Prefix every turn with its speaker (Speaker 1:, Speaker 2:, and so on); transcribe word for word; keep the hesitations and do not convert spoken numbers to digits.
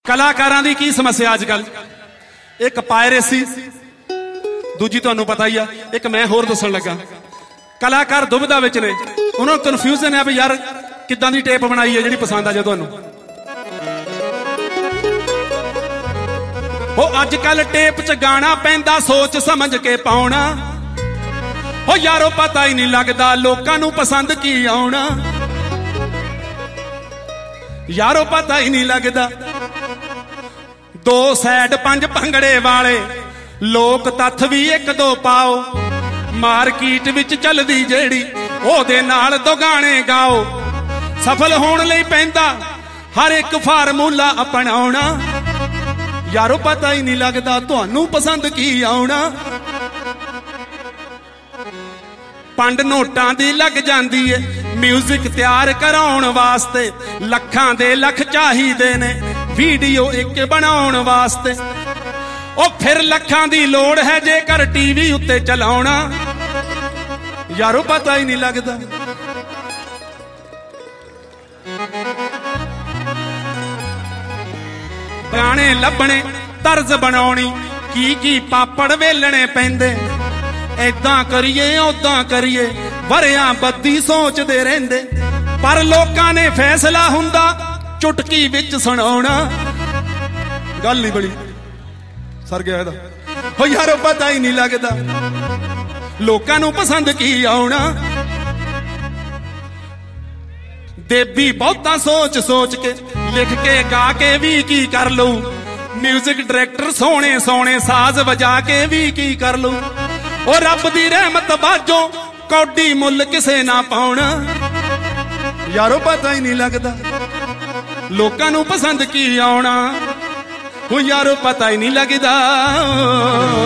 Speaker 1: ਕਲਾਕਾਰਾਂ ਦੀ ਕੀ ਸਮੱਸਿਆ ਅੱਜ ਕੱਲ? ਇੱਕ ਪਾਇਰੇਸੀ, ਦੂਜੀ ਤੁਹਾਨੂੰ ਪਤਾ ਹੀ ਆ, ਇੱਕ ਮੈਂ ਹੋਰ ਦੱਸਣ ਲੱਗਾ। ਕਲਾਕਾਰ ਦੁਬਿਧਾ ਵਿੱਚ ਨੇ, ਉਹਨਾਂ ਨੂੰ ਕਨਫਿਊਜ਼ਨ ਹੈ ਵੀ ਯਾਰ ਕਿੱਦਾਂ ਦੀ ਟੇਪ ਬਣਾਈ ਹੈ ਜਿਹੜੀ ਪਸੰਦ ਆ ਜਾ ਤੁਹਾਨੂੰ। ਉਹ ਅੱਜ ਕੱਲ ਟੇਪ 'ਚ ਗਾਣਾ ਪੈਂਦਾ ਸੋਚ ਸਮਝ ਕੇ ਪਾਉਣਾ। ਉਹ ਯਾਰੋ ਪਤਾ ਹੀ ਨਹੀਂ ਲੱਗਦਾ ਲੋਕਾਂ ਨੂੰ ਪਸੰਦ ਕੀ ਆਉਣਾ। ਯਾਰੋ ਪਤਾ ਹੀ ਨਹੀਂ ਲੱਗਦਾ ਦੋ ਸਾਈਡ ਪੰਜ ਭੰਗੜੇ ਵਾਲੇ ਲੋਕ ਤੱਥ ਵੀ ਇੱਕ ਦੋ ਪਾਓ। ਮਾਰਕੀਟ ਵਿੱਚ ਚੱਲਦੀ ਜਿਹੜੀ ਉਹਦੇ ਨਾਲ ਦੋ ਗਾਣੇ ਗਾਓ। ਸਫਲ ਹੋਣ ਲਈ ਪੈਂਦਾ ਹਰ ਇੱਕ ਫਾਰਮੂਲਾ ਅਪਣਾਉਣਾ। ਯਾਰੋ ਪਤਾ ਹੀ ਨਹੀਂ ਲੱਗਦਾ ਤੁਹਾਨੂੰ ਪਸੰਦ ਕੀ ਆਉਣਾ। ਪੰਡ ਨੋਟਾਂ ਦੀ ਲੱਗ ਜਾਂਦੀ ਏ ਮਿਊਜ਼ਿਕ ਤਿਆਰ ਕਰਾਉਣ ਵਾਸਤੇ। ਲੱਖਾਂ ਦੇ ਲੱਖ ਚਾਹੀਦੇ ਨੇ ਵੀਡੀਓ ਇੱਕ ਬਣਾਉਣ ਵਾਸਤੇ। ਉਹ ਫਿਰ ਲੱਖਾਂ ਦੀ ਲੋੜ ਹੈ ਜੇਕਰ ਟੀਵੀ ਉੱਤੇ ਚਲਾਉਣਾ। ਯਾਰੋ ਪਤਾ ਹੀ ਨਹੀਂ ਲੱਗਦਾ ਗਾਣੇ ਲੱਭਣੇ ਤਰਜ਼ ਬਣਾਉਣੀ ਕੀ ਕੀ ਪਾਪੜ ਵੇਲਣੇ ਪੈਂਦੇ। ਏਦਾਂ ਕਰੀਏ ਓਦਾਂ ਕਰੀਏ ਵਰਿਆਂ ਬੱਦੀ ਸੋਚਦੇ ਰਹਿੰਦੇ। ਪਰ ਲੋਕਾਂ ਨੇ ਫੈਸਲਾ ਹੁੰਦਾ ਚੁਟਕੀ ਵਿੱਚ ਸੁਣਾਉਣਾ। ਗੱਲ ਨਹੀਂ ਬੜੀ ਸਰ ਗਿਆ ਇਹਦਾ। ਹੋ ਯਾਰੋ ਪਤਾ ਹੀ ਨਹੀਂ ਲੱਗਦਾ ਲੋਕਾਂ ਨੂੰ ਪਸੰਦ ਕੀ ਆਉਣਾ। ਦੇਬੀ ਬਹੁਤਾ ਸੋਚ ਸੋਚ ਕੇ ਲਿਖ ਕੇ ਗਾ ਕੇ ਵੀ ਕੀ ਕਰ ਲਊ। ਮਿਊਜ਼ਿਕ ਡਾਇਰੈਕਟਰ ਸੋਹਣੇ ਸੋਹਣੇ ਸਾਜ਼ ਵਜਾ ਕੇ ਵੀ ਕੀ ਕਰ ਲਊ। ਉਹ ਰੱਬ ਦੀ ਰਹਿਮਤ ਬਾਝੋਂ ਕੌਡੀ ਮੁੱਲ ਕਿਸੇ ਨਾ ਪਾਉਣਾ। ਯਾਰੋ ਪਤਾ ਹੀ ਨਹੀਂ ਲੱਗਦਾ ਲੋਕਾਂ ਨੂੰ ਪਸੰਦ ਕੀ ਆਉਣਾ। ਉਹ ਯਾਰੋ ਪਤਾ ਹੀ ਨਹੀਂ ਲੱਗਦਾ।